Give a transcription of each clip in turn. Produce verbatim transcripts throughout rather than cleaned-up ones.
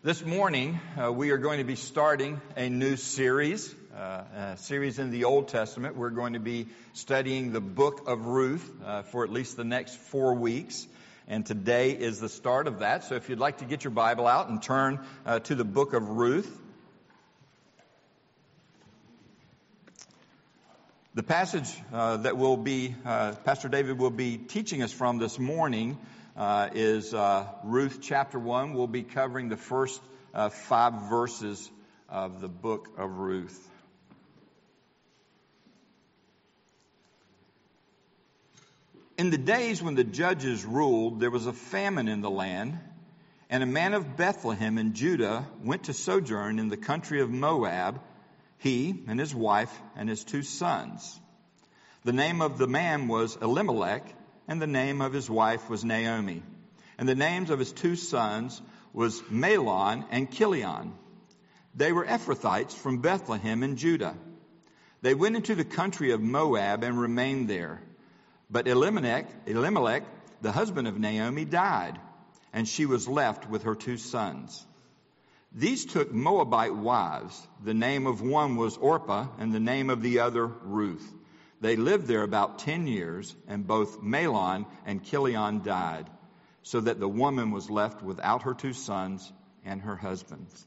This morning, uh, we are going to be starting a new series, uh, a series in the Old Testament. We're going to be studying the book of Ruth uh, for at least the next four weeks. And today is the start of that. So if you'd like to get your Bible out and turn uh, to the book of Ruth. The passage uh, that will be, uh, Pastor David will be teaching us from this morning Uh, is uh, Ruth chapter one. We'll be covering the first uh, five verses of the book of Ruth. In the days when the judges ruled, there was a famine in the land, and a man of Bethlehem in Judah went to sojourn in the country of Moab, he and his wife and his two sons. The name of the man was Elimelech, and the name of his wife was Naomi. And the names of his two sons was Mahlon and Chilion. They were Ephrathites from Bethlehem in Judah. They went into the country of Moab and remained there. But Elimelech, Elimelech, the husband of Naomi, died, and she was left with her two sons. These took Moabite wives. The name of one was Orpah, and the name of the other Ruth. They lived there about ten years, and both Mahlon and Chilion died, so that the woman was left without her two sons and her husbands.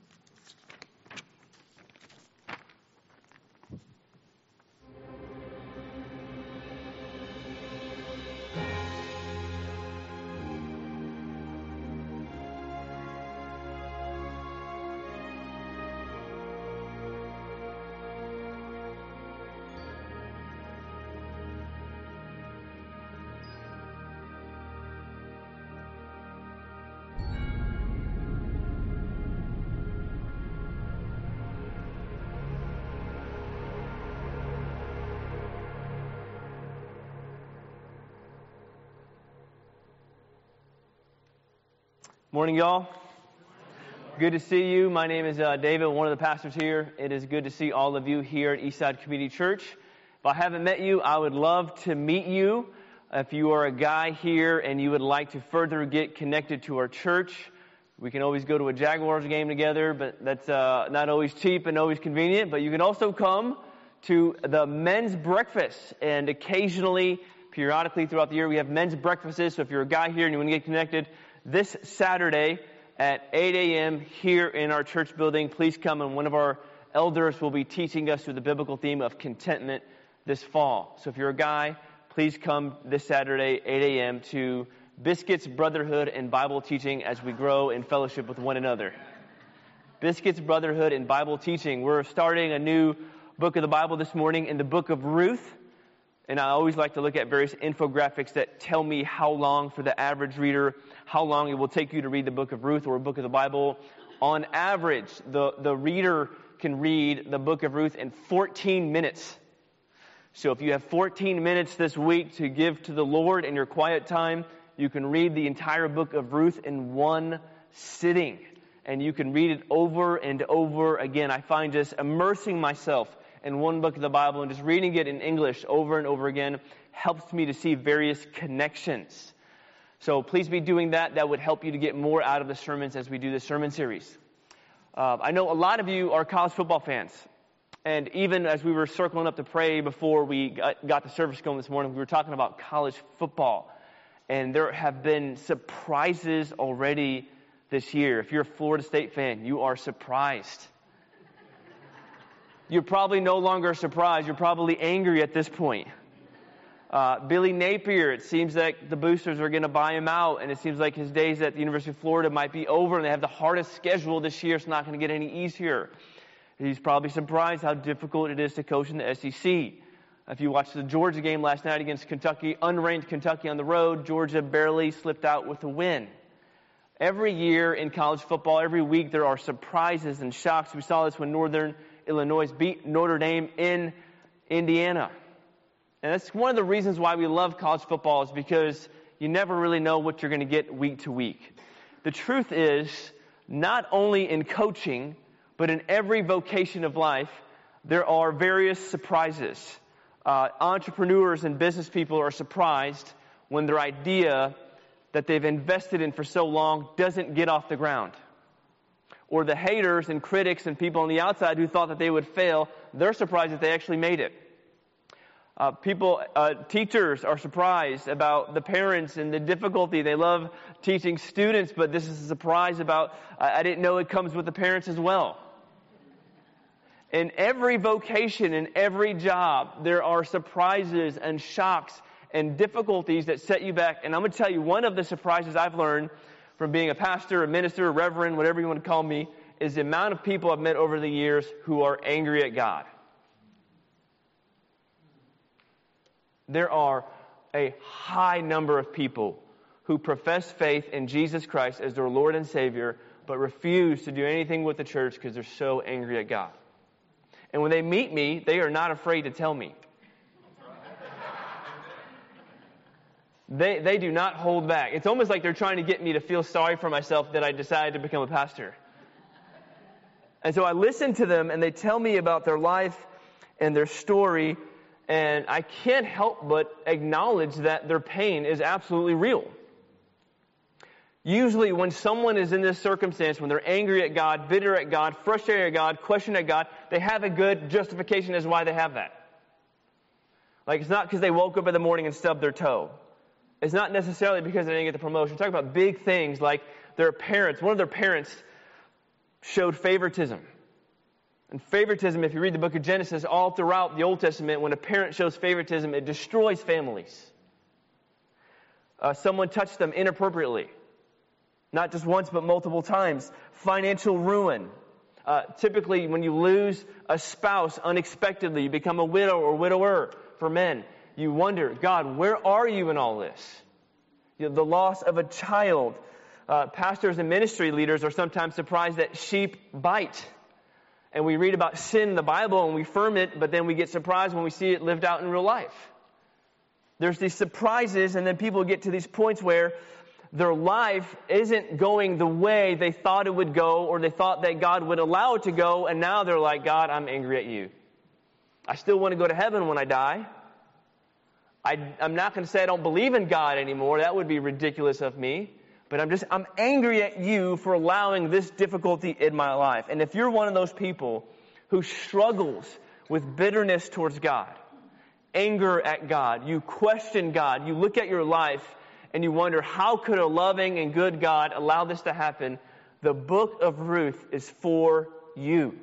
Morning, y'all. Good to see you. My name is uh, David, one of the pastors here. It is good to see all of you here at Eastside Community Church. If I haven't met you, I would love to meet you. If you are a guy here and you would like to further get connected to our church, we can always go to a Jaguars game together, but that's uh, not always cheap and always convenient. But you can also come to the men's breakfast, and occasionally, periodically throughout the year, we have men's breakfasts. So if you're a guy here and you want to get connected, this Saturday at eight a.m. here in our church building, please come, and one of our elders will be teaching us through the biblical theme of contentment this fall. So if you're a guy, please come this Saturday, eight a.m. to Biscuits, Brotherhood, and Bible Teaching as we grow in fellowship with one another. Biscuits, Brotherhood, and Bible Teaching. We're starting a new book of the Bible this morning in the book of Ruth. And I always like to look at various infographics that tell me how long, for the average reader, how long it will take you to read the book of Ruth or a book of the Bible. On average, the, the reader can read the book of Ruth in fourteen minutes. So if you have fourteen minutes this week to give to the Lord in your quiet time, you can read the entire book of Ruth in one sitting. And you can read it over and over again. I find just immersing myself in one book of the Bible and just reading it in English over and over again helps me to see various connections. So please be doing that. That would help you to get more out of the sermons as we do this sermon series. Uh, I know a lot of you are college football fans. And even as we were circling up to pray before we got, got the service going this morning, we were talking about college football. And there have been surprises already this year. If you're a Florida State fan, you are surprised. You're probably no longer surprised. You're probably angry at this point. Uh, Billy Napier, it seems like the boosters are going to buy him out, and it seems like his days at the University of Florida might be over, and they have the hardest schedule this year. It's not going to get any easier. He's probably surprised how difficult it is to coach in the S E C. If you watched the Georgia game last night against Kentucky, unranked Kentucky on the road, Georgia barely slipped out with a win. Every year in college football, every week, there are surprises and shocks. We saw this when Northern Illinois beat Notre Dame in Indiana. And that's one of the reasons why we love college football, is because you never really know what you're going to get week to week. The truth is, not only in coaching, but in every vocation of life, there are various surprises. Uh, entrepreneurs and business people are surprised when their idea that they've invested in for so long doesn't get off the ground. or the haters and critics and people on the outside who thought that they would fail, they're surprised that they actually made it. Uh, people, uh, teachers are surprised about the parents and the difficulty. They love teaching students, but this is a surprise about, uh, I didn't know it comes with the parents as well. In every vocation, in every job, there are surprises and shocks and difficulties that set you back. And I'm going to tell you, one of the surprises I've learned from being a pastor, a minister, a reverend, whatever you want to call me, is the amount of people I've met over the years who are angry at God. There are a high number of people who profess faith in Jesus Christ as their Lord and Savior, but refuse to do anything with the church because they're so angry at God. And when they meet me, they are not afraid to tell me. They they do not hold back. It's almost like they're trying to get me to feel sorry for myself that I decided to become a pastor. And so I listen to them, and they tell me about their life and their story, and I can't help but acknowledge that their pain is absolutely real. Usually when someone is in this circumstance, when they're angry at God, bitter at God, frustrated at God, questioning at God, they have a good justification as why they have that. Like, it's not because they woke up in the morning and stubbed their toe. It's not necessarily because they didn't get the promotion. Talk about big things like their parents. One of their parents showed favoritism. And favoritism, if you read the book of Genesis, all throughout the Old Testament, when a parent shows favoritism, it destroys families. Uh, someone touched them inappropriately. Not just once, but multiple times. Financial ruin. Uh, typically, when you lose a spouse unexpectedly, you become a widow or widower for men. You wonder, God, where are you in all this? You know, the loss of a child. Uh, pastors and ministry leaders are sometimes surprised that sheep bite. And we read about sin in the Bible and we affirm it, but then we get surprised when we see it lived out in real life. There's these surprises, and then people get to these points where their life isn't going the way they thought it would go, or they thought that God would allow it to go, and now they're like, God, I'm angry at you. I still want to go to heaven when I die. I, I'm not going to say I don't believe in God anymore. That would be ridiculous of me. But I'm just, I'm angry at you for allowing this difficulty in my life. And if you're one of those people who struggles with bitterness towards God, anger at God, you question God, you look at your life and you wonder, how could a loving and good God allow this to happen? The book of Ruth is for you.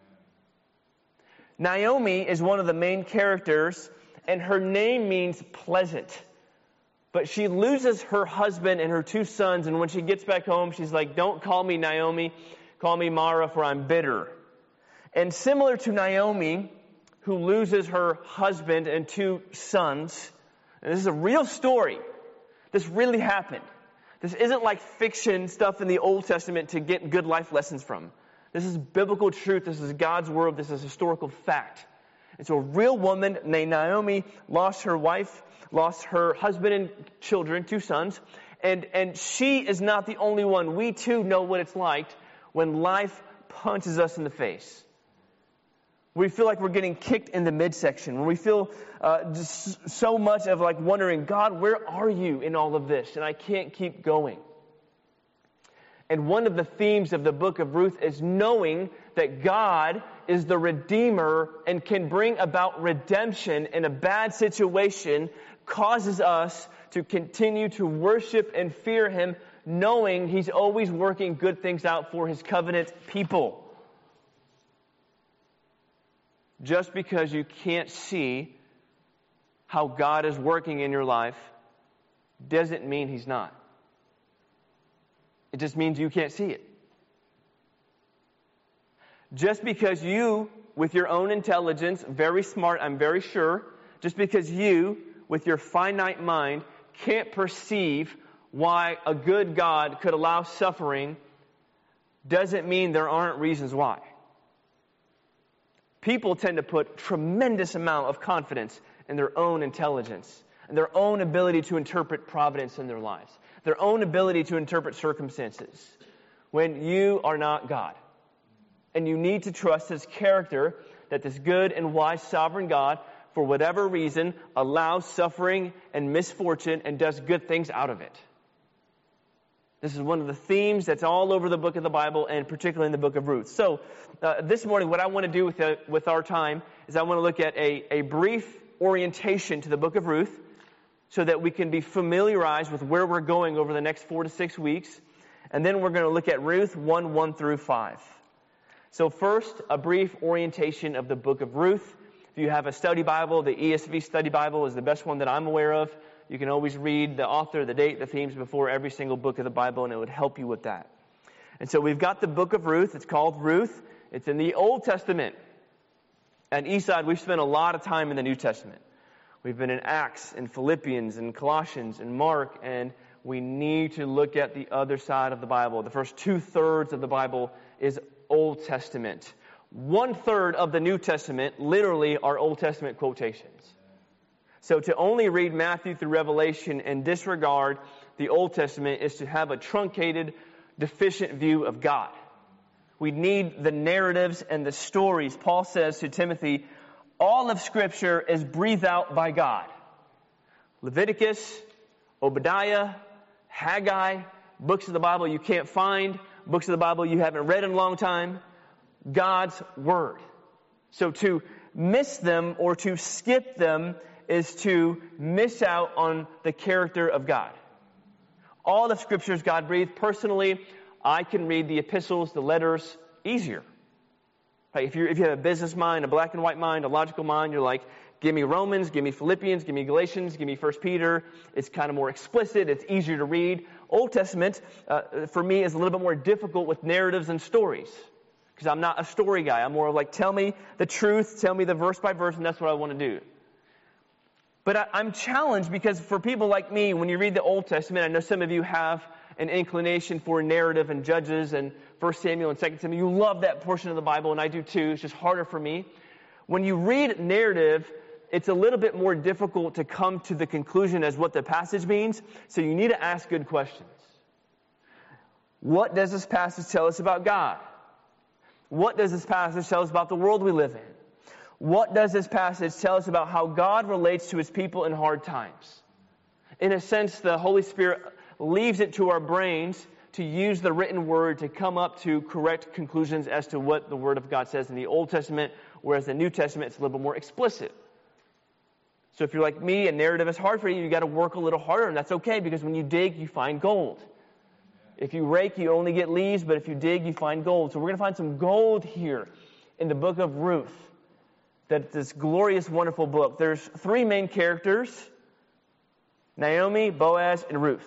Naomi is one of the main characters, and her name means pleasant. But she loses her husband and her two sons, and when she gets back home, she's like, don't call me Naomi, call me Mara, for I'm bitter. And similar to Naomi, who loses her husband and two sons, and this is a real story. This really happened. This isn't like fiction stuff in the Old Testament to get good life lessons from. This is biblical truth. This is God's word. This is historical fact. And so a real woman named Naomi lost her wife, lost her husband and children, two sons, and, and she is not the only one. We too know what it's like when life punches us in the face. We feel like we're getting kicked in the midsection. When we feel uh, just so much of like wondering, God, where are you in all of this? And I can't keep going. And one of the themes of the book of Ruth is knowing that God is the Redeemer and can bring about redemption in a bad situation, causes us to continue to worship and fear Him, knowing He's always working good things out for His covenant people. Just because you can't see how God is working in your life doesn't mean He's not. It just means you can't see it. Just because you, with your own intelligence, very smart, I'm very sure, just because you, with your finite mind, can't perceive why a good God could allow suffering, doesn't mean there aren't reasons why. People tend to put tremendous amount of confidence in their own intelligence and their own ability to interpret providence in their lives, their own ability to interpret circumstances, when you are not God. And you need to trust His character, that this good and wise sovereign God, for whatever reason, allows suffering and misfortune and does good things out of it. This is one of the themes that's all over the book of the Bible, and particularly in the book of Ruth. So uh, this morning, what I want to do with, the, with our time is I want to look at a, a brief orientation to the book of Ruth so that we can be familiarized with where we're going over the next four to six weeks. And then we're going to look at Ruth one, one through five. So first, a brief orientation of the book of Ruth. If you have a study Bible, the E S V study Bible is the best one that I'm aware of. You can always read the author, the date, the themes before every single book of the Bible, and it would help you with that. And so we've got the book of Ruth. It's called Ruth. It's in the Old Testament. At Eastside, we've spent a lot of time in the New Testament. We've been in Acts and Philippians and Colossians and Mark, and we need to look at the other side of the Bible. The first two-thirds of the Bible is Old Testament. One-third of the New Testament literally are Old Testament quotations. So to only read Matthew through Revelation and disregard the Old Testament is to have a truncated, deficient view of God. We need the narratives and the stories. Paul says to Timothy, all of Scripture is breathed out by God. Leviticus, Obadiah, Haggai, books of the Bible you can't find, books of the Bible you haven't read in a long time, God's Word. So to miss them or to skip them is to miss out on the character of God. All of Scripture is God-breathed. Personally, I can read the epistles, the letters, easier. Right? If, you're, if you have a business mind, a black and white mind, a logical mind, you're like, give me Romans, give me Philippians, give me Galatians, give me First Peter. It's kind of more explicit. It's easier to read. Old Testament, uh, for me, is a little bit more difficult with narratives and stories. Because I'm not a story guy. I'm more of like, tell me the truth, tell me the verse by verse, and that's what I want to do. But I, I'm challenged because for people like me, when you read the Old Testament, I know some of you have an inclination for narrative and Judges and First Samuel and Second Samuel. You love that portion of the Bible, and I do too. It's just harder for me. When you read narrative, it's a little bit more difficult to come to the conclusion as what the passage means. So you need to ask good questions. What does this passage tell us about God? What does this passage tell us about the world we live in? What does this passage tell us about how God relates to His people in hard times? In a sense, the Holy Spirit leaves it to our brains to use the written word to come up to correct conclusions as to what the Word of God says in the Old Testament, whereas the New Testament, it's a little bit more explicit. So if you're like me and narrative is hard for you, you got to work a little harder, and that's okay because when you dig, you find gold. If you rake, you only get leaves, but if you dig, you find gold. So we're going to find some gold here in the book of Ruth. That this glorious, wonderful book. There's three main characters, Naomi, Boaz, and Ruth.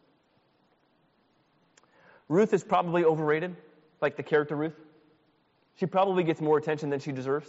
Ruth is probably overrated, like the character Ruth. She probably gets more attention than she deserves.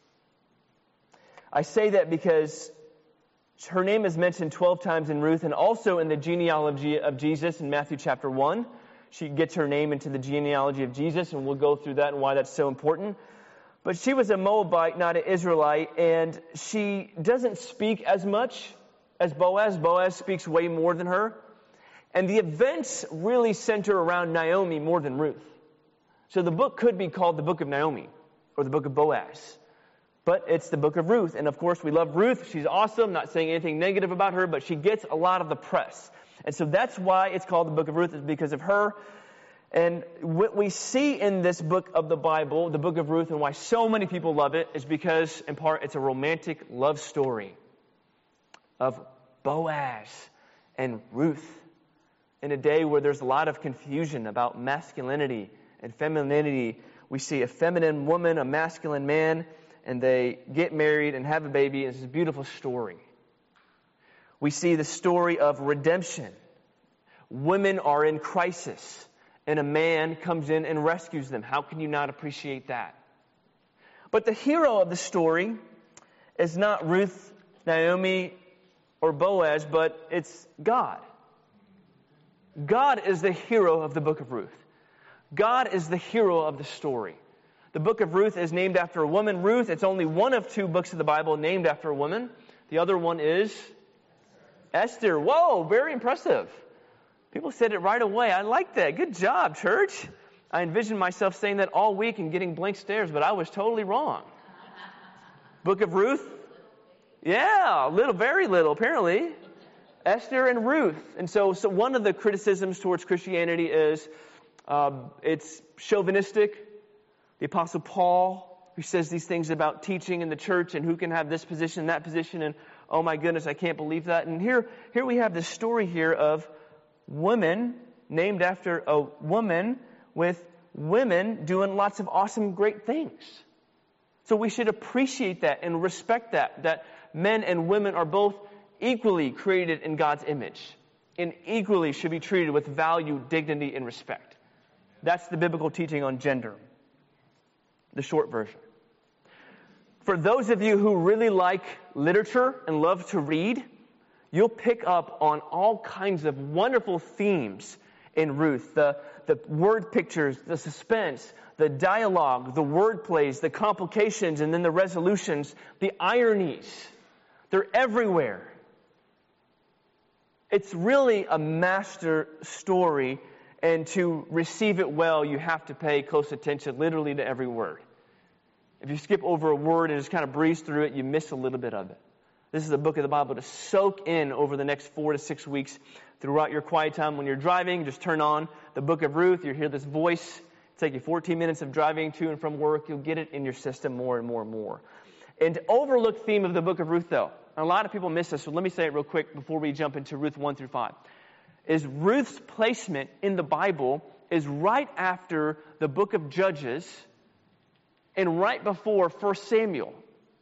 I say that because her name is mentioned twelve times in Ruth and also in the genealogy of Jesus in Matthew chapter one. She gets her name into the genealogy of Jesus, and we'll go through that and why that's so important. But she was a Moabite, not an Israelite, and she doesn't speak as much as Boaz. Boaz speaks way more than her. And the events really center around Naomi more than Ruth. So the book could be called the book of Naomi or the book of Boaz. But it's the book of Ruth. And of course, we love Ruth. She's awesome. Not saying anything negative about her, but she gets a lot of the press. And so that's why it's called the book of Ruth, is because of her. And what we see in this book of the Bible, the book of Ruth, and why so many people love it, is because, in part, it's a romantic love story of Boaz and Ruth in a day where there's a lot of confusion about masculinity and femininity. We see a feminine woman, a masculine man, and they get married and have a baby, and it's a beautiful story. We see the story of redemption. Women are in crisis. And a man comes in and rescues them. How can you not appreciate that? But the hero of the story is not Ruth, Naomi, or Boaz, but it's God. God is the hero of the book of Ruth. God is the hero of the story. The book of Ruth is named after a woman. Ruth, it's only one of two books of the Bible named after a woman. The other one is Esther. Whoa, very impressive. People said it right away. I like that. Good job, church. I envisioned myself saying that all week and getting blank stares, but I was totally wrong. Book of Ruth? Yeah, little, very little, apparently. Esther and Ruth. And so, so one of the criticisms towards Christianity is um, it's chauvinistic. The Apostle Paul, who says these things about teaching in the church and who can have this position and that position, and oh my goodness, I can't believe that. And here, here we have this story here of women named after a woman with women doing lots of awesome, great things. So we should appreciate that and respect that, that men and women are both equally created in God's image and equally should be treated with value, dignity, and respect. That's the biblical teaching on gender. The short version. For those of you who really like literature and love to read, you'll pick up on all kinds of wonderful themes in Ruth. The, the word pictures, the suspense, the dialogue, the word plays, the complications, and then the resolutions, the ironies. They're everywhere. It's really a master story, and to receive it well, you have to pay close attention literally to every word. If you skip over a word and just kind of breeze through it, you miss a little bit of it. This is a book of the Bible to soak in over the next four to six weeks throughout your quiet time. When you're driving, just turn on the book of Ruth. You'll hear this voice. It'll take you fourteen minutes of driving to and from work. You'll get it in your system more and more and more. An overlooked theme of the book of Ruth, though, and a lot of people miss this, so let me say it real quick before we jump into Ruth one through five, is Ruth's placement in the Bible is right after the book of Judges and right before First Samuel.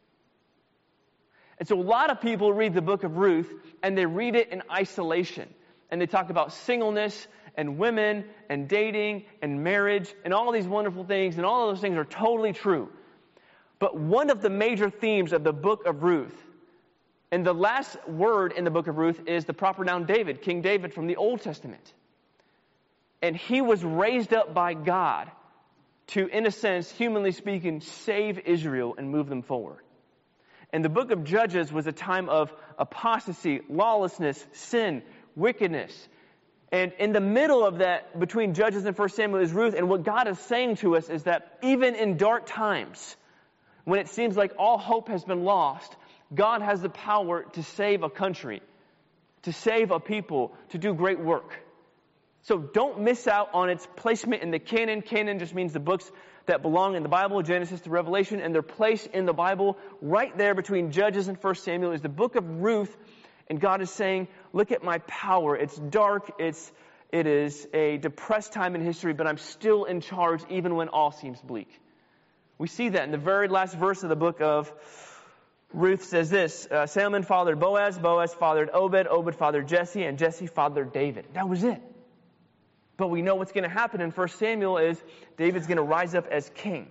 And so a lot of people read the book of Ruth and they read it in isolation. And they talk about singleness and women and dating and marriage and all these wonderful things. And all of those things are totally true. But one of the major themes of the book of Ruth, and the last word in the book of Ruth is the proper noun David, King David from the Old Testament. And he was raised up by God to, in a sense, humanly speaking, save Israel and move them forward. And the book of Judges was a time of apostasy, lawlessness, sin, wickedness. And in the middle of that, between Judges and First Samuel, is Ruth. And what God is saying to us is that even in dark times, when it seems like all hope has been lost, God has the power to save a country, to save a people, to do great work. So don't miss out on its placement in the canon. Canon just means the books that belong in the Bible, Genesis to Revelation, and their place in the Bible. Right there between Judges and First Samuel is the book of Ruth, and God is saying, look at my power. It's dark, it's, it is a depressed time in history, but I'm still in charge even when all seems bleak. We see that in the very last verse of the book of Ruth says this, uh, Salmon fathered Boaz, Boaz fathered Obed, Obed fathered Jesse, and Jesse fathered David. That was it. But we know what's going to happen in First Samuel is David's going to rise up as king.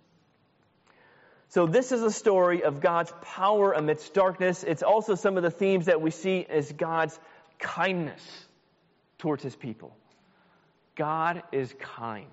So this is a story of God's power amidst darkness. It's also some of the themes that we see as God's kindness towards his people. God is kind.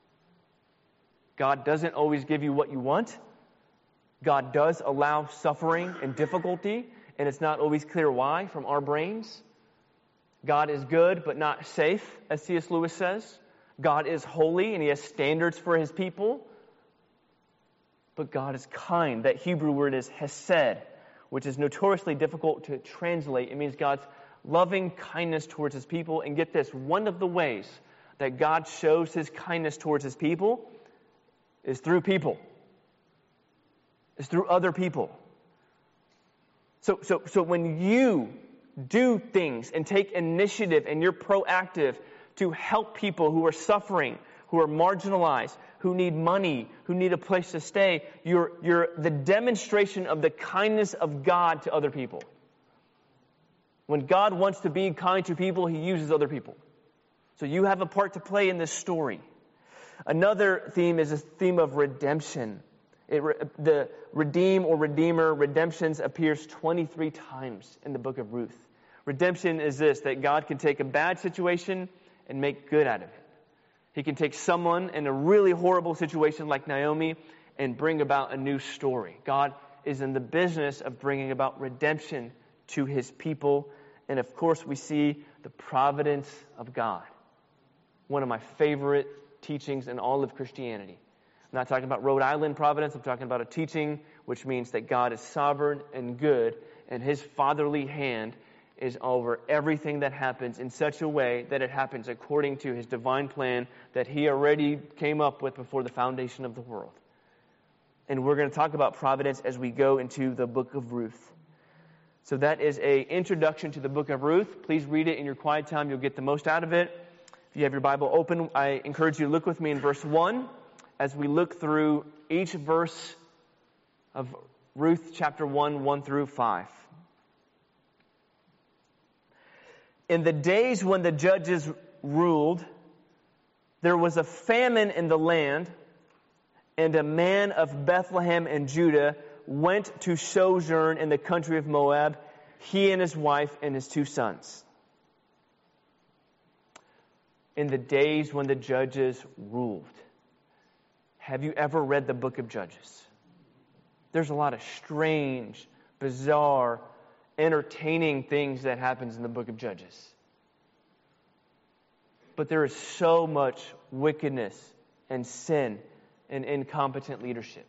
God doesn't always give you what you want. God does allow suffering and difficulty, and it's not always clear why from our brains. God is good, but not safe, as C S Lewis says. God is holy, and he has standards for his people. But God is kind. That Hebrew word is hesed, which is notoriously difficult to translate. It means God's loving kindness towards his people. And get this, one of the ways that God shows his kindness towards his people is through people. Is through other people. So, so, so when you do things and take initiative and you're proactive to help people who are suffering, who are marginalized, who need money, who need a place to stay, you're, you're the demonstration of the kindness of God to other people. When God wants to be kind to people, he uses other people. So you have a part to play in this story. Another theme is a theme of redemption. It, the redeem or redeemer, redemptions appears twenty-three times in the book of Ruth. Redemption is this, that God can take a bad situation and make good out of it. He can take someone in a really horrible situation like Naomi and bring about a new story. God is in the business of bringing about redemption to his people. And of course, we see the providence of God. One of my favorite teachings in all of Christianity. I'm not talking about Rhode Island providence. I'm talking about a teaching which means that God is sovereign and good, and his fatherly hand is over everything that happens in such a way that it happens according to his divine plan that he already came up with before the foundation of the world. And we're going to talk about providence as we go into the book of Ruth. So that is an introduction to the book of Ruth. Please read it in your quiet time. You'll get the most out of it. If you have your Bible open, I encourage you to look with me in verse one as we look through each verse of Ruth chapter one, one through five. In the days when the judges ruled, there was a famine in the land, and a man of Bethlehem in Judah went to sojourn in the country of Moab, he and his wife and his two sons. In the days when the judges ruled. Have you ever read the book of Judges? There's a lot of strange, bizarre, entertaining things that happens in the book of Judges. But there is so much wickedness and sin and incompetent leadership.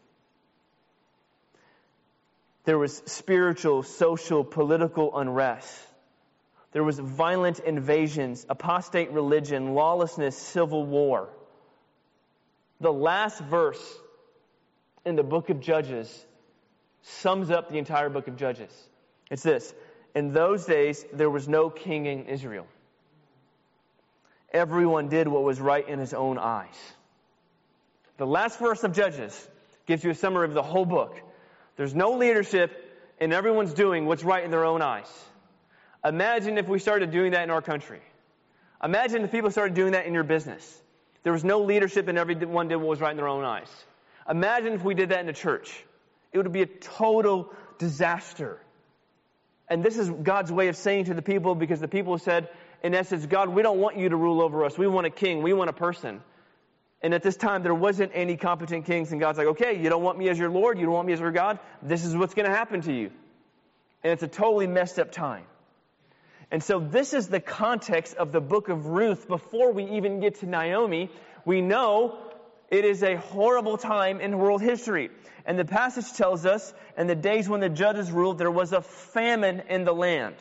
There was spiritual, social, political unrest. There was violent invasions, apostate religion, lawlessness, civil war. The last verse in the book of Judges sums up the entire book of Judges. It's this: in those days, there was no king in Israel. Everyone did what was right in his own eyes. The last verse of Judges gives you a summary of the whole book. There's no leadership, and everyone's doing what's right in their own eyes. Imagine if we started doing that in our country. Imagine if people started doing that in your business. There was no leadership, and everyone did what was right in their own eyes. Imagine if we did that in the church. It would be a total disaster. And this is God's way of saying to the people, because the people said, in essence, God, we don't want you to rule over us. We want a king. We want a person. And at this time, there wasn't any competent kings. And God's like, okay, you don't want me as your Lord. You don't want me as your God. This is what's going to happen to you. And it's a totally messed up time. And so this is the context of the book of Ruth. Before we even get to Naomi, we know it is a horrible time in world history. And the passage tells us, in the days when the judges ruled, there was a famine in the land.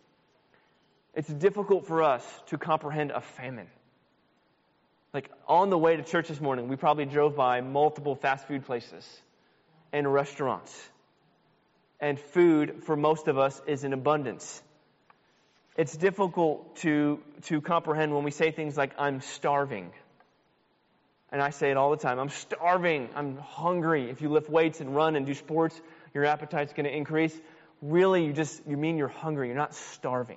It's difficult for us to comprehend a famine. Like, on the way to church this morning, we probably drove by multiple fast food places and restaurants. And food, for most of us, is in abundance. It's difficult to, to comprehend when we say things like, I'm starving. And I say it all the time. I'm starving. I'm hungry. If you lift weights and run and do sports, your appetite's going to increase. Really, you just, you mean you're hungry. You're not starving.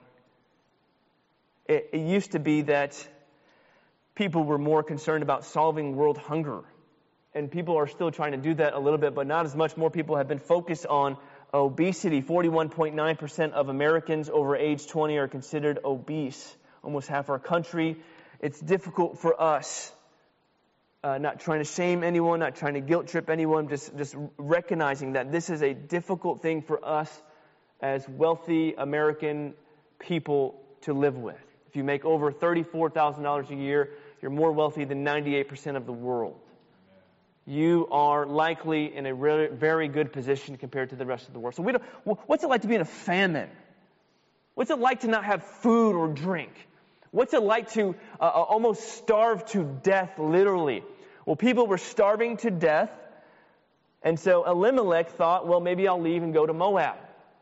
It, it used to be that people were more concerned about solving world hunger. And people are still trying to do that a little bit, but not as much. More people have been focused on obesity. forty-one point nine percent of Americans over age twenty are considered obese. Almost half our country. It's difficult for us. Uh, not trying to shame anyone, not trying to guilt trip anyone, just, just recognizing that this is a difficult thing for us as wealthy American people to live with. If you make over thirty-four thousand dollars a year, you're more wealthy than ninety-eight percent of the world. You are likely in a really, very good position compared to the rest of the world. So we don't, what's it like to be in a famine? What's it like to not have food or drink? What's it like to uh, almost starve to death, literally? Well, people were starving to death, and so Elimelech thought, well, maybe I'll leave and go to Moab.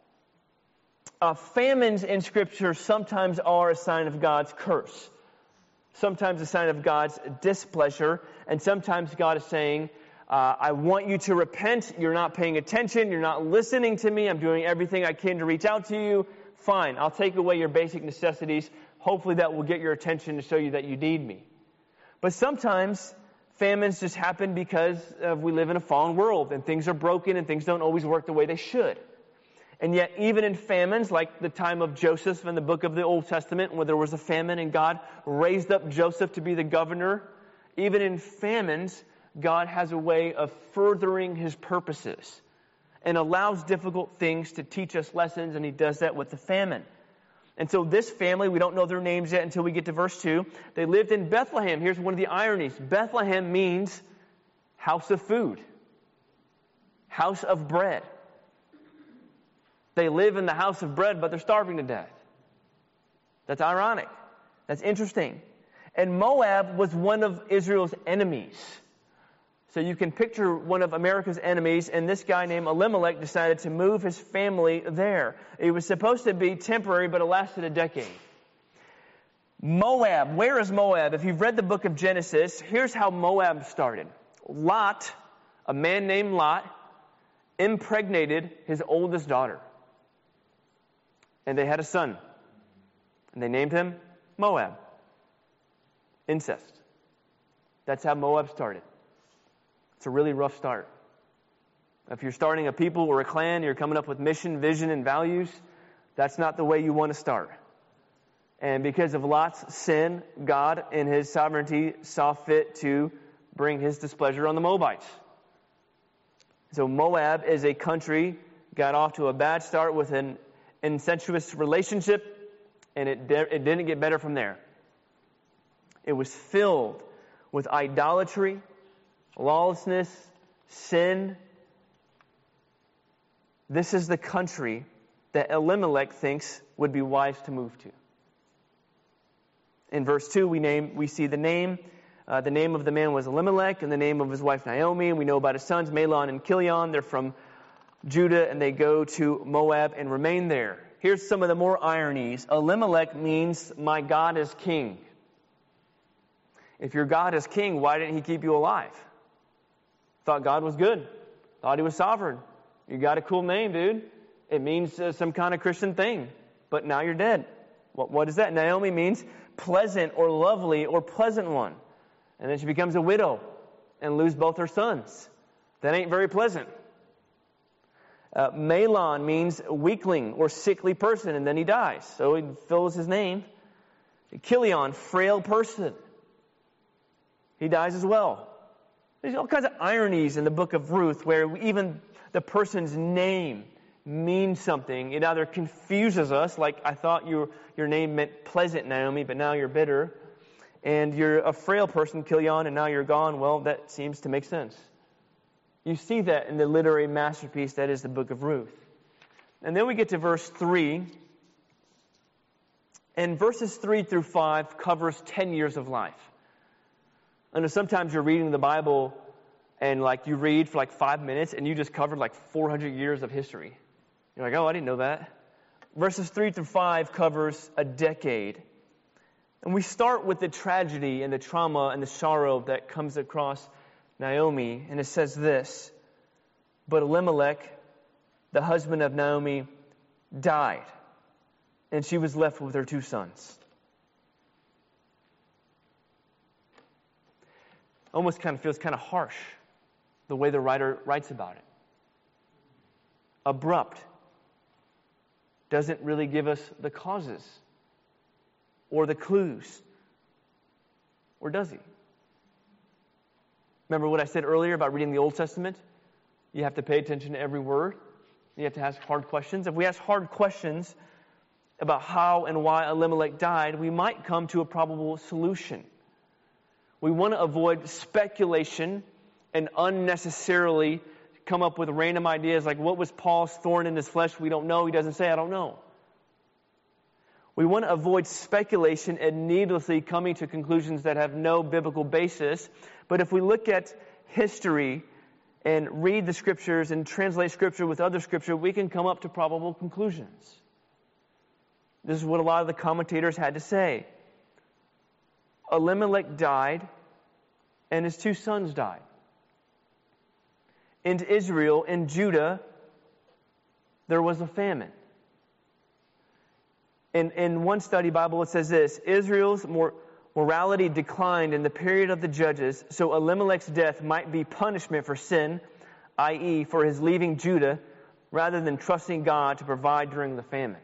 Uh, famines in Scripture sometimes are a sign of God's curse. Sometimes a sign of God's displeasure, and sometimes God is saying, uh, I want you to repent. You're not paying attention. You're not listening to me. I'm doing everything I can to reach out to you. Fine, I'll take away your basic necessities. Hopefully that will get your attention to show you that you need me. But sometimes famines just happen because uh, we live in a fallen world, and things are broken, and things don't always work the way they should. And yet, even in famines, like the time of Joseph in the book of the Old Testament, where there was a famine and God raised up Joseph to be the governor, even in famines, God has a way of furthering His purposes and allows difficult things to teach us lessons, and He does that with the famine. And so this family, we don't know their names yet until we get to verse two. They lived in Bethlehem. Here's one of the ironies. Bethlehem means house of food, house of bread. They live in the house of bread, but they're starving to death. That's ironic. That's interesting. And Moab was one of Israel's enemies. So you can picture one of America's enemies, and this guy named Elimelech decided to move his family there. It was supposed to be temporary, but it lasted a decade. Moab, where is Moab? If you've read the book of Genesis, here's how Moab started. Lot, a man named Lot, impregnated his oldest daughter. And they had a son. And they named him Moab. Incest. That's how Moab started. It's a really rough start. If you're starting a people or a clan, you're coming up with mission, vision, and values, that's not the way you want to start. And because of Lot's sin, God, in his sovereignty, saw fit to bring his displeasure on the Moabites. So Moab is a country, got off to a bad start with an incestuous relationship, and it, de- it didn't get better from there. It was filled with idolatry, lawlessness, sin. This is the country that Elimelech thinks would be wise to move to. In verse two, we name we see the name. Uh, the name of the man was Elimelech, and the name of his wife Naomi. We know about his sons, Mahlon and Chilion. They're from Judah, and they go to Moab and remain there. Here's some of the more ironies. Elimelech means, my God is king. If your God is king, why didn't he keep you alive? Thought God was good. Thought he was sovereign. You got a cool name, dude. It means uh, some kind of Christian thing. But now you're dead. What, what is that? Naomi means pleasant or lovely or pleasant one. And then she becomes a widow and loses both her sons. That ain't very pleasant. Uh, Mahlon means weakling or sickly person, and then he dies. So he fills his name. Chilion, frail person. He dies as well. There's all kinds of ironies in the book of Ruth where even the person's name means something. It either confuses us, like I thought your your name meant pleasant, Naomi, but now you're bitter. And you're a frail person, Chilion, and now you're gone. Well, that seems to make sense. You see that in the literary masterpiece that is the book of Ruth. And then we get to verse three. And verses three through five covers ten years of life. I know sometimes you're reading the Bible and like you read for like five minutes and you just covered like four hundred years of history. You're like, oh, I didn't know that. Verses three through five covers a decade. And we start with the tragedy and the trauma and the sorrow that comes across Naomi. And it says this, but Elimelech, the husband of Naomi, died. And she was left with her two sons. Almost kind of feels kind of harsh, the way the writer writes about it. Abrupt. Doesn't really give us the causes or the clues. Or does he? Remember what I said earlier about reading the Old Testament? You have to pay attention to every word. You have to ask hard questions. If we ask hard questions about how and why Elimelech died, we might come to a probable solution. We want to avoid speculation and unnecessarily come up with random ideas like, what was Paul's thorn in his flesh? We don't know. He doesn't say, I don't know. We want to avoid speculation and needlessly coming to conclusions that have no biblical basis. But if we look at history and read the scriptures and translate scripture with other scripture, we can come up to probable conclusions. This is what a lot of the commentators had to say. Elimelech died, and his two sons died. In Israel, in Judah, there was a famine. In, in one study Bible, it says this, Israel's mor- morality declined in the period of the judges, so Elimelech's death might be punishment for sin, that is for his leaving Judah, rather than trusting God to provide during the famine.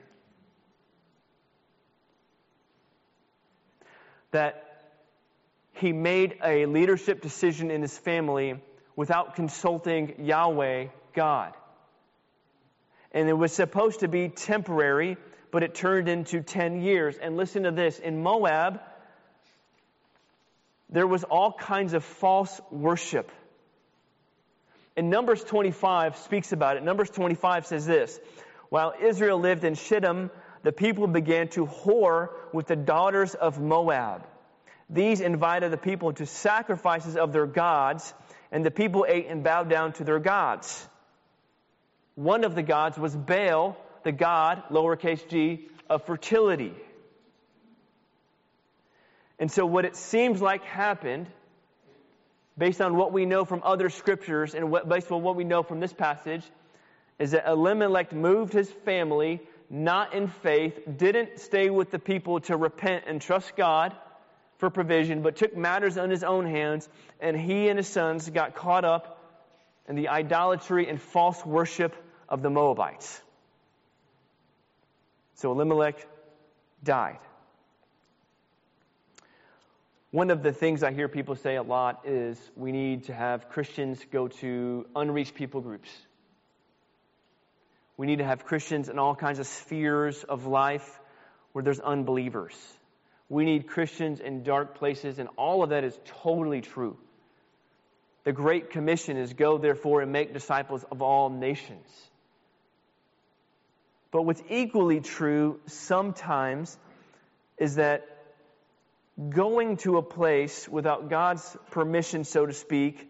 That he made a leadership decision in his family without consulting Yahweh, God. And it was supposed to be temporary, but it turned into ten years. And listen to this. In Moab, there was all kinds of false worship. And Numbers twenty-five speaks about it. Numbers twenty-five says this, while Israel lived in Shittim, the people began to whore with the daughters of Moab. These invited the people to sacrifices of their gods, and the people ate and bowed down to their gods. One of the gods was Baal, the god, lowercase g, of fertility. And so what it seems like happened, based on what we know from other scriptures and what, based on what we know from this passage, is that Elimelech moved his family not in faith, didn't stay with the people to repent and trust God for provision, but took matters in his own hands, and he and his sons got caught up in the idolatry and false worship of the Moabites. So Elimelech died. One of the things I hear people say a lot is we need to have Christians go to unreached people groups. We need to have Christians in all kinds of spheres of life where there's unbelievers. We need Christians in dark places, and all of that is totally true. The Great Commission is go, therefore, and make disciples of all nations. But what's equally true sometimes is that going to a place without God's permission, so to speak,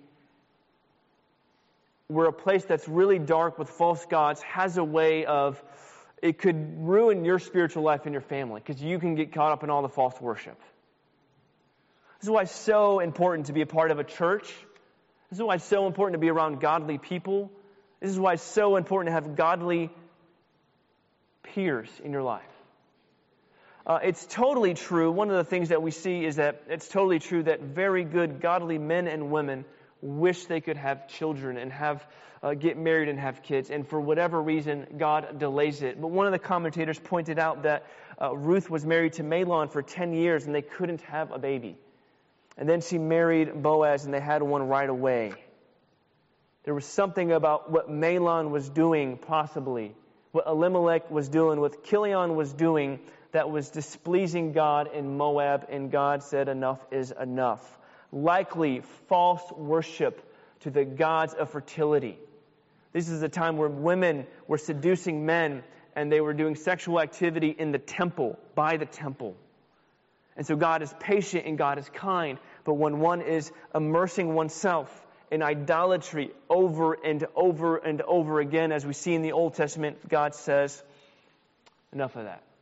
where a place that's really dark with false gods has a way of, it could ruin your spiritual life and your family because you can get caught up in all the false worship. This is why it's so important to be a part of a church. This is why it's so important to be around godly people. This is why it's so important to have godly peers in your life. Uh, it's totally true. One of the things that we see is that it's totally true that very good, godly men and women wish they could have children and have uh, get married and have kids. And for whatever reason, God delays it. But one of the commentators pointed out that uh, Ruth was married to Mahlon for ten years and they couldn't have a baby. And then she married Boaz and they had one right away. There was something about what Mahlon was doing, possibly, what Elimelech was doing, what Chilion was doing, that was displeasing God in Moab, and God said enough is enough. Likely false worship to the gods of fertility. This is a time where women were seducing men and they were doing sexual activity in the temple, by the temple. And so God is patient and God is kind, but when one is immersing oneself in idolatry over and over and over again, as we see in the Old Testament, God says, enough of that.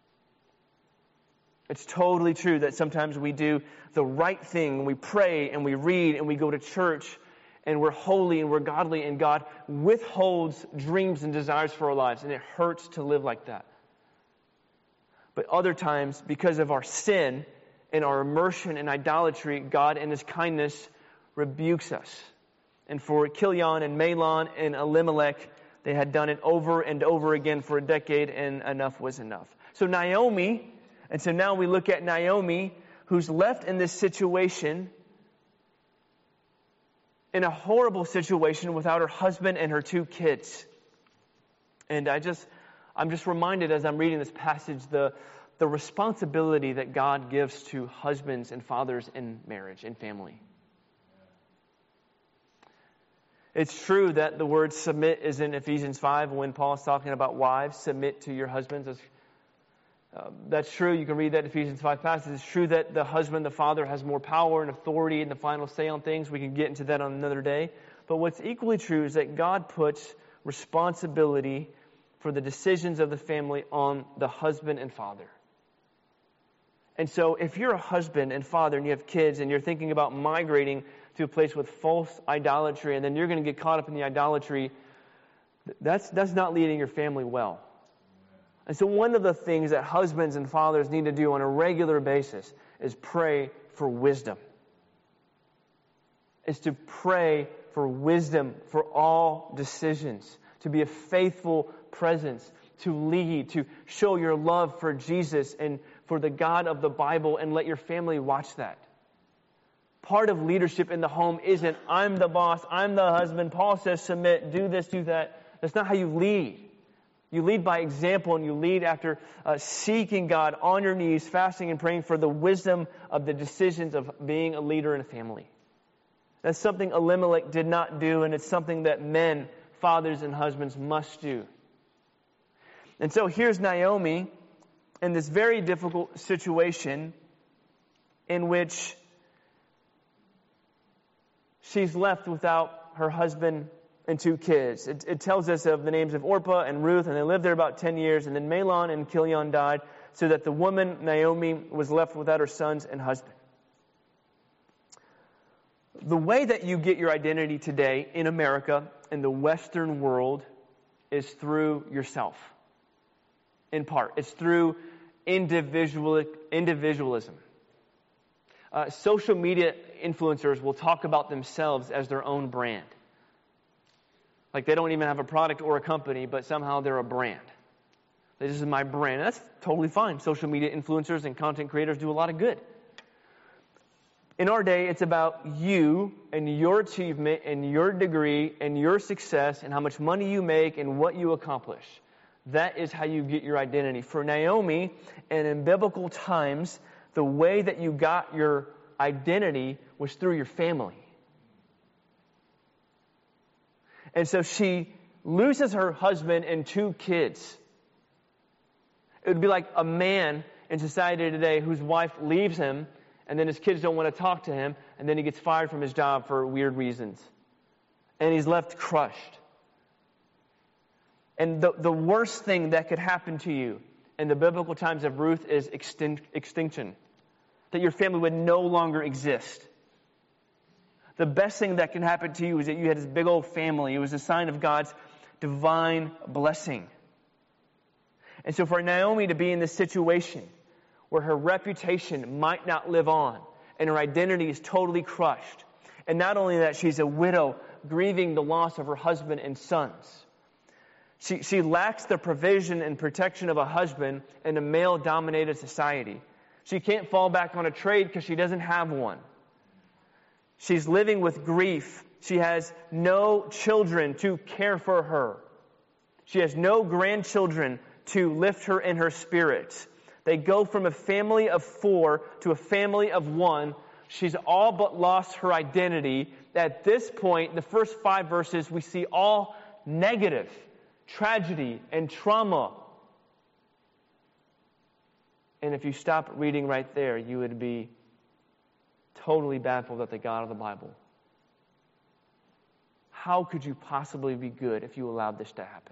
It's totally true that sometimes we do the right thing, we pray and we read and we go to church and we're holy and we're godly, and God withholds dreams and desires for our lives, and it hurts to live like that. But other times, because of our sin and our immersion in idolatry, God in His kindness rebukes us. And for Chilion and Mahlon and Elimelech, they had done it over and over again for a decade, and enough was enough. So Naomi, and so now we look at Naomi, who's left in this situation, in a horrible situation without her husband and her two kids. And I just, I'm just reminded as I'm reading this passage, the, the responsibility that God gives to husbands and fathers in marriage and family. It's true that the word submit is in Ephesians five when Paul is talking about wives, submit to your husbands. As, uh, that's true. You can read that Ephesians five passage. It's true that the husband, the father, has more power and authority and the final say on things. We can get into that on another day. But what's equally true is that God puts responsibility for the decisions of the family on the husband and father. And so if you're a husband and father and you have kids and you're thinking about migrating to a place with false idolatry, and then you're going to get caught up in the idolatry, that's that's not leading your family well. And so one of the things that husbands and fathers need to do on a regular basis is pray for wisdom. Is to pray for wisdom for all decisions, to be a faithful presence, to lead, to show your love for Jesus and for the God of the Bible, and let your family watch that. Part of leadership in the home isn't, I'm the boss, I'm the husband, Paul says submit, do this, do that. That's not how you lead. You lead by example, and you lead after uh, seeking God on your knees, fasting and praying for the wisdom of the decisions of being a leader in a family. That's something Elimelech did not do, and it's something that men, fathers and husbands must do. And so here's Naomi, in this very difficult situation in which she's left without her husband and two kids. It, it tells us of the names of Orpah and Ruth, and they lived there about ten years, and then Mahlon and Chilion died, so that the woman, Naomi, was left without her sons and husband. The way that you get your identity today in America, in the Western world, is through yourself. In part. It's through individual, individualism. Uh, social media influencers will talk about themselves as their own brand. Like they don't even have a product or a company, but somehow they're a brand. This is my brand. That's totally fine. Social media influencers and content creators do a lot of good. In our day, it's about you and your achievement and your degree and your success and how much money you make and what you accomplish. That is how you get your identity. For Naomi, and in biblical times, the way that you got your identity was through your family. And so she loses her husband and two kids. It would be like a man in society today whose wife leaves him, and then his kids don't want to talk to him, and then he gets fired from his job for weird reasons. And he's left crushed. And the, the worst thing that could happen to you in the biblical times of Ruth is extin- extinction. That your family would no longer exist. The best thing that can happen to you is that you had this big old family. It was a sign of God's divine blessing. And so for Naomi to be in this situation where her reputation might not live on and her identity is totally crushed. And not only that, she's a widow grieving the loss of her husband and sons. She, she lacks the provision and protection of a husband in a male-dominated society. She can't fall back on a trade because she doesn't have one. She's living with grief. She has no children to care for her. She has no grandchildren to lift her in her spirits. They go from a family of four to a family of one. She's all but lost her identity. At this point, the first five verses, we see all negative, tragedy, and trauma. And if you stop reading right there, you would be totally baffled at the God of the Bible. How could you possibly be good if you allowed this to happen?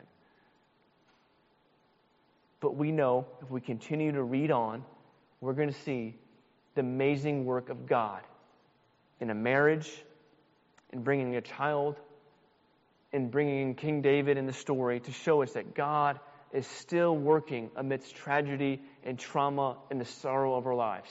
But we know if we continue to read on, we're going to see the amazing work of God in a marriage, in bringing a child, in bringing King David in the story to show us that God is still working amidst tragedy and trauma and the sorrow of our lives.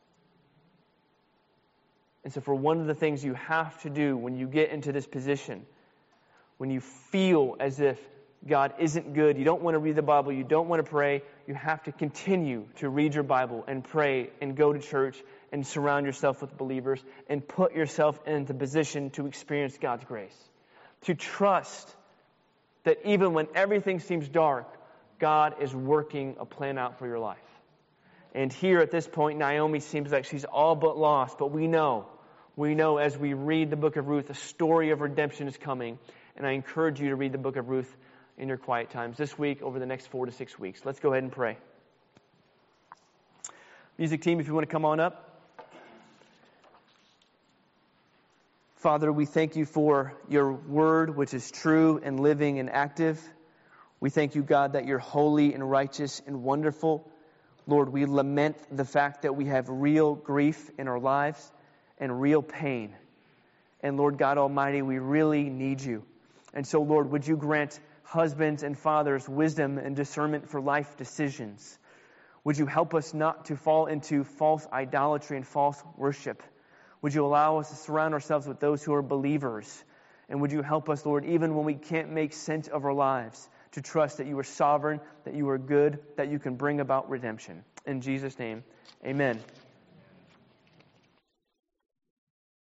And so for one of the things you have to do when you get into this position, when you feel as if God isn't good, you don't want to read the Bible, you don't want to pray, you have to continue to read your Bible and pray and go to church and surround yourself with believers and put yourself in the position to experience God's grace. To trust that even when everything seems dark, God is working a plan out for your life. And here at this point, Naomi seems like she's all but lost, but we know, we know as we read the book of Ruth, a story of redemption is coming. And I encourage you to read the book of Ruth in your quiet times this week, over the next four to six weeks. Let's go ahead and pray. Music team, if you want to come on up. Father, we thank you for your word, which is true and living and active. We thank you, God, that you're holy and righteous and wonderful. Lord, we lament the fact that we have real grief in our lives and real pain. And Lord God Almighty, we really need you. And so, Lord, would you grant husbands and fathers wisdom and discernment for life decisions? Would you help us not to fall into false idolatry and false worship? Would you allow us to surround ourselves with those who are believers? And would you help us, Lord, even when we can't make sense of our lives, to trust that you are sovereign, that you are good, that you can bring about redemption. In Jesus' name, amen.